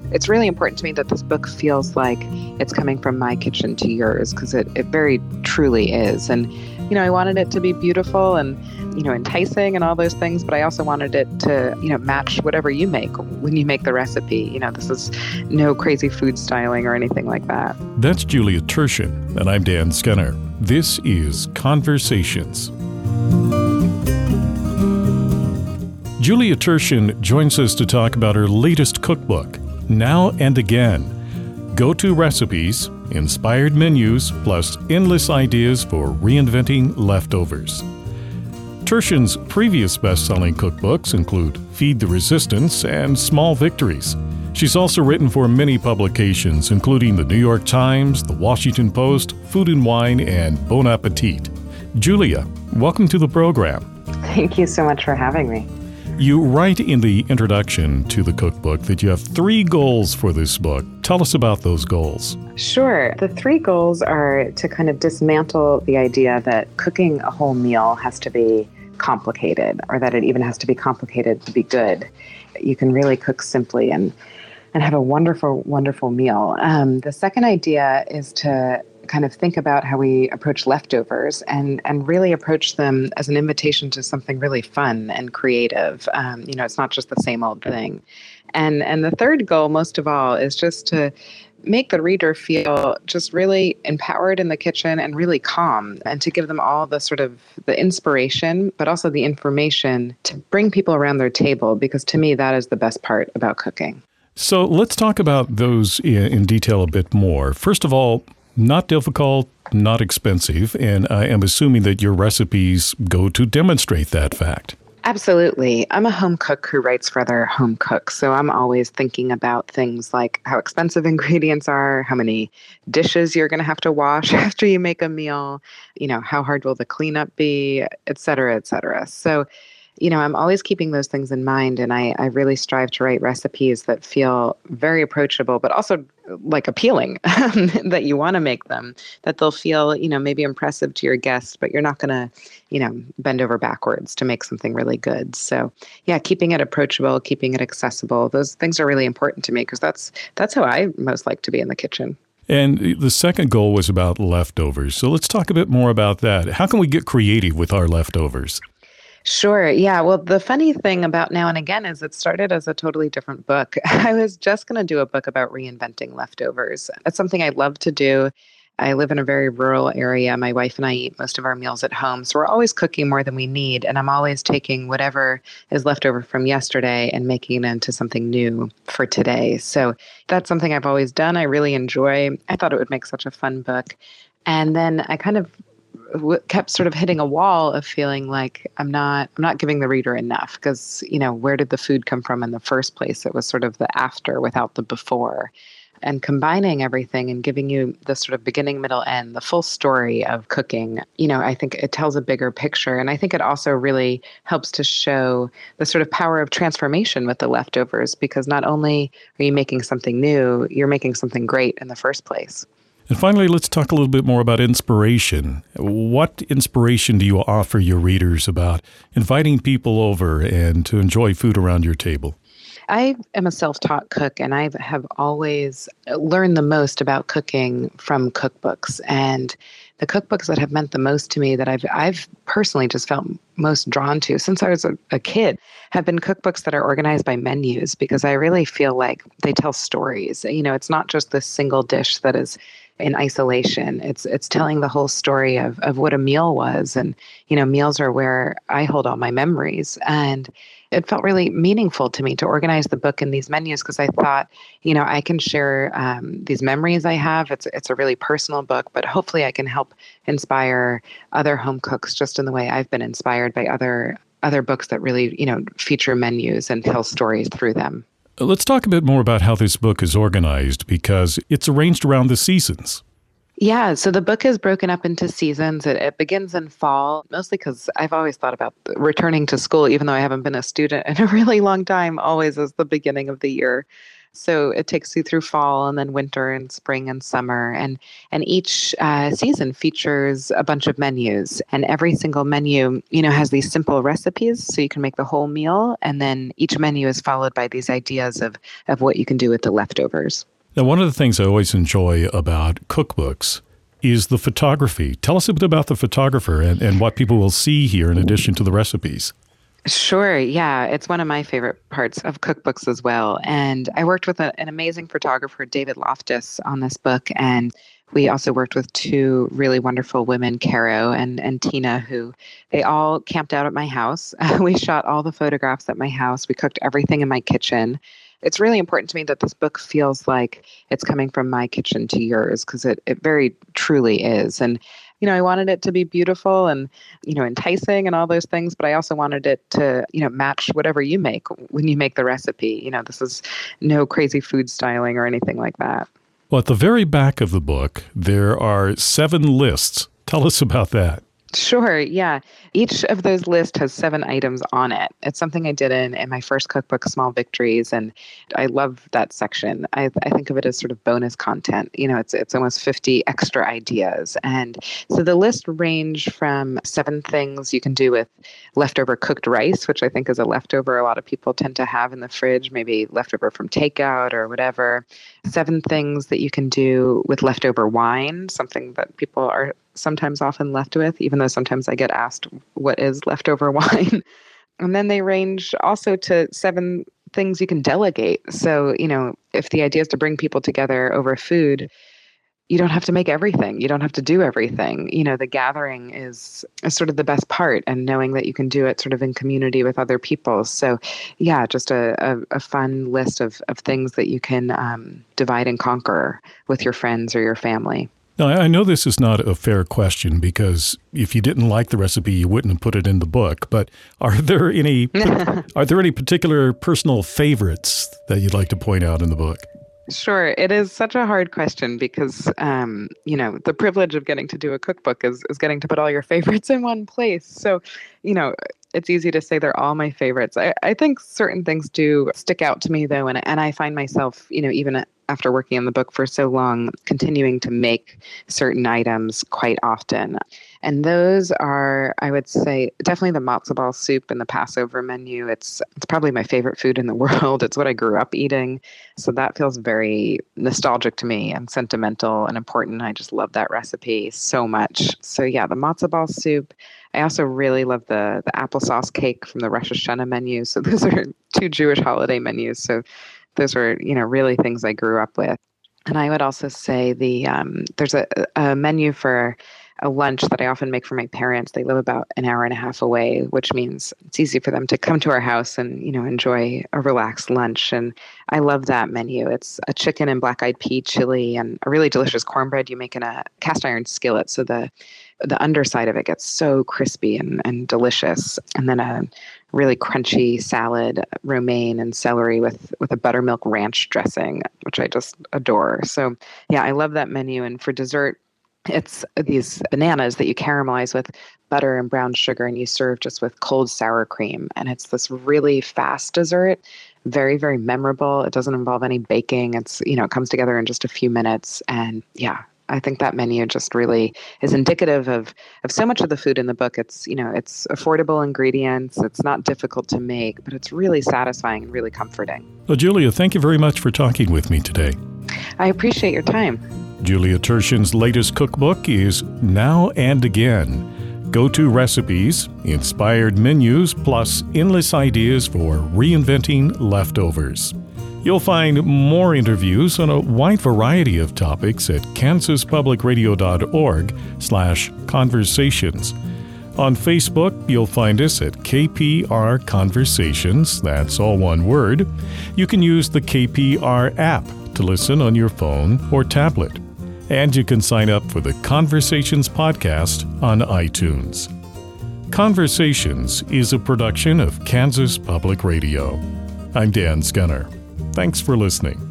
It's really important to me that this book feels like it's coming from my kitchen to yours, because it very truly is. And, I wanted it to be beautiful and, enticing and all those things, but I also wanted it to, match whatever you make when you make the recipe. This is no crazy food styling or anything like that. That's Julia Turshen, and I'm Dan Skinner. This is Conversations. Julia Turshen joins us to talk about her latest cookbook, Now and Again. Go-to recipes, inspired menus, plus endless ideas for reinventing leftovers. Turshen's previous best-selling cookbooks include Feed the Resistance and Small Victories. She's also written for many publications, including the New York Times, the Washington Post, Food and Wine, and Bon Appetit. Julia, welcome to the program. Thank you so much for having me. You write in the introduction to the cookbook that you have 3 goals for this book. Tell us about those goals. Sure. The 3 goals are to kind of dismantle the idea that cooking a whole meal has to be complicated, or that it even has to be complicated to be good. You can really cook simply and have a wonderful, wonderful meal. The second idea is to kind of think about how we approach leftovers and really approach them as an invitation to something really fun and creative. It's not just the same old thing. And the third goal, most of all, is just to make the reader feel just really empowered in the kitchen and really calm, and to give them all the sort of the inspiration, but also the information to bring people around their table, because to me, that is the best part about cooking. So let's talk about those in detail a bit more. First of all, not difficult, not expensive, and I am assuming that your recipes go to demonstrate that fact. Absolutely. I'm a home cook who writes for other home cooks, so I'm always thinking about things like how expensive ingredients are, how many dishes you're going to have to wash after you make a meal, how hard will the cleanup be, et cetera, et cetera. So, I'm always keeping those things in mind, and I really strive to write recipes that feel very approachable, but also like appealing, that you want to make them, that they'll feel, maybe impressive to your guests, but you're not going to, bend over backwards to make something really good. So yeah, keeping it approachable, keeping it accessible, those things are really important to me, because that's how I most like to be in the kitchen. And the second goal was about leftovers. So let's talk a bit more about that. How can we get creative with our leftovers? Sure. Yeah. Well, the funny thing about Now and Again is it started as a totally different book. I was just going to do a book about reinventing leftovers. It's something I love to do. I live in a very rural area. My wife and I eat most of our meals at home. So we're always cooking more than we need. And I'm always taking whatever is left over from yesterday and making it into something new for today. So that's something I've always done. I really enjoy. I thought it would make such a fun book. And then I kind of kept sort of hitting a wall of feeling like I'm not giving the reader enough, because, where did the food come from in the first place? It was sort of the after without the before, and combining everything and giving you the sort of beginning, middle, end, the full story of cooking. I think it tells a bigger picture. And I think it also really helps to show the sort of power of transformation with the leftovers, because not only are you making something new, you're making something great in the first place. And finally, let's talk a little bit more about inspiration. What inspiration do you offer your readers about inviting people over and to enjoy food around your table? I am a self-taught cook, and I have always learned the most about cooking from cookbooks. And the cookbooks that have meant the most to me, that I've personally just felt most drawn to since I was a kid, have been cookbooks that are organized by menus, because I really feel like they tell stories. It's not just this single dish that is in isolation. It's telling the whole story of what a meal was. And, meals are where I hold all my memories. And it felt really meaningful to me to organize the book in these menus, because I thought, I can share these memories I have. It's a really personal book, but hopefully I can help inspire other home cooks just in the way I've been inspired by other books that really, feature menus and tell stories through them. Let's talk a bit more about how this book is organized, because it's arranged around the seasons. Yeah, so the book is broken up into seasons. It begins in fall, mostly because I've always thought about returning to school, even though I haven't been a student in a really long time, always as the beginning of the year. So it takes you through fall and then winter and spring and summer. And each season features a bunch of menus. And every single menu, has these simple recipes so you can make the whole meal. And then each menu is followed by these ideas of what you can do with the leftovers. Now, one of the things I always enjoy about cookbooks is the photography. Tell us a bit about the photographer and what people will see here in addition to the recipes. Sure. Yeah. It's one of my favorite parts of cookbooks as well. And I worked with an amazing photographer, David Loftus, on this book. And we also worked with two really wonderful women, Caro and Tina, who they all camped out at my house. We shot all the photographs at my house. We cooked everything in my kitchen. It's really important to me that this book feels like it's coming from my kitchen to yours, because it very truly is. And I wanted it to be beautiful and, enticing and all those things, but I also wanted it to, match whatever you make when you make the recipe. This is no crazy food styling or anything like that. Well, at the very back of the book, there are 7 lists. Tell us about that. Sure. Yeah. Each of those lists has 7 items on it. It's something I did in my first cookbook, Small Victories, and I love that section. I think of it as sort of bonus content. It's almost 50 extra ideas. And so the list range from 7 things you can do with leftover cooked rice, which I think is a leftover a lot of people tend to have in the fridge, maybe leftover from takeout or whatever. 7 things that you can do with leftover wine, something that people are sometimes often left with, even though sometimes I get asked what is leftover wine. And then they range also to 7 things you can delegate. So, if the idea is to bring people together over food, you don't have to make everything. You don't have to do everything. The gathering is sort of the best part, and knowing that you can do it sort of in community with other people. So yeah, just a fun list of things that you can divide and conquer with your friends or your family. Now, I know this is not a fair question, because if you didn't like the recipe, you wouldn't have put it in the book. But are there any particular personal favorites that you'd like to point out in the book? Sure. It is such a hard question because, the privilege of getting to do a cookbook is getting to put all your favorites in one place. So, it's easy to say they're all my favorites. I think certain things do stick out to me, though, and I find myself, even after working on the book for so long, continuing to make certain items quite often. And those are, I would say, definitely the matzo ball soup and the Passover menu. It's probably my favorite food in the world. It's what I grew up eating. So that feels very nostalgic to me and sentimental and important. I just love that recipe so much. So yeah, the matzo ball soup. I also really love the applesauce cake from the Rosh Hashanah menu. So those are 2 Jewish holiday menus. So those were, really things I grew up with. And I would also say there's a menu for a lunch that I often make for my parents. They live about an hour and a half away, which means it's easy for them to come to our house and, enjoy a relaxed lunch. And I love that menu. It's a chicken and black-eyed pea chili and a really delicious cornbread you make in a cast iron skillet. So the underside of it gets so crispy and delicious. And then a really crunchy salad, romaine and celery with a buttermilk ranch dressing, which I just adore. So yeah, I love that menu. And for dessert, it's these bananas that you caramelize with butter and brown sugar, and you serve just with cold sour cream. And it's this really fast dessert, very, very memorable. It doesn't involve any baking. It's, it comes together in just a few minutes. And yeah, I think that menu just really is indicative of so much of the food in the book. It's, it's affordable ingredients. It's not difficult to make, but it's really satisfying and really comforting. Well, Julia, thank you very much for talking with me today. I appreciate your time. Julia Turshen's latest cookbook is Now and Again. Go-to recipes, inspired menus, plus endless ideas for reinventing leftovers. You'll find more interviews on a wide variety of topics at kansaspublicradio.org/conversations. On Facebook, you'll find us at KPR Conversations. That's all one word. You can use the KPR app to listen on your phone or tablet. And you can sign up for the Conversations podcast on iTunes. Conversations is a production of Kansas Public Radio. I'm Dan Scunner. Thanks for listening.